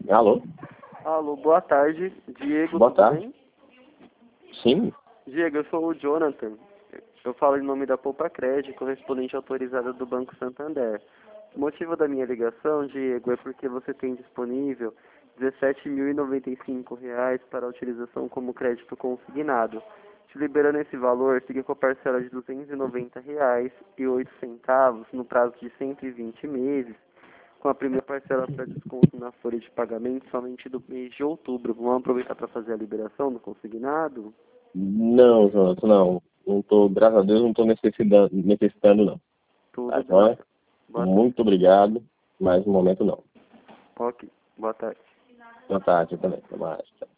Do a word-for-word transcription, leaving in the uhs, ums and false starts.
Alô? Alô, boa tarde. Diego, Boa tudo tarde. bem? Sim? Diego, eu sou o Jonathan. Eu falo em nome da Poupa Crédito, correspondente autorizada do Banco Santander. O motivo da minha ligação, Diego, é porque você tem disponível dezessete mil e noventa e cinco reais para a utilização como crédito consignado. Te liberando esse valor, fica com a parcela de duzentos e noventa reais e oito centavos no prazo de cento e vinte meses, com a primeira parcela para desconto na folha de pagamento somente do mês de outubro. Vamos aproveitar para fazer a liberação do consignado? Não, Jonathan, não. Não tô, graças a Deus, não estou necessitando, necessitando, não. Tudo Tá, bem, joia? então. Boa tarde. Muito obrigado, mas no momento não. Ok, boa tarde. Boa tarde também. Até mais. Tchau.